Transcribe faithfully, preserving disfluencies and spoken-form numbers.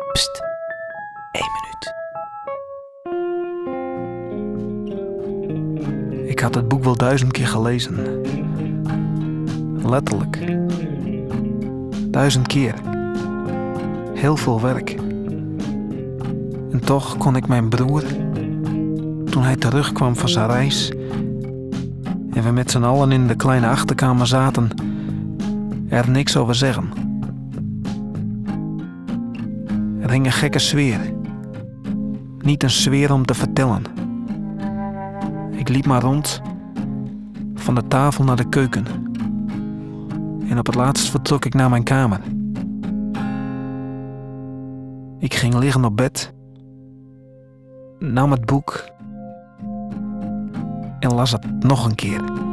Pst, één minuut. Ik had het boek wel duizend keer gelezen. Letterlijk. Duizend keer. Heel veel werk. En toch kon ik mijn broer, toen hij terugkwam van zijn reis en we met z'n allen in de kleine achterkamer zaten, er niks over zeggen. Er hing een gekke sfeer. Niet een sfeer om te vertellen. Ik liep maar rond, van de tafel naar de keuken. En op het laatst vertrok ik naar mijn kamer. Ik ging liggen op bed, nam het boek en las het nog een keer.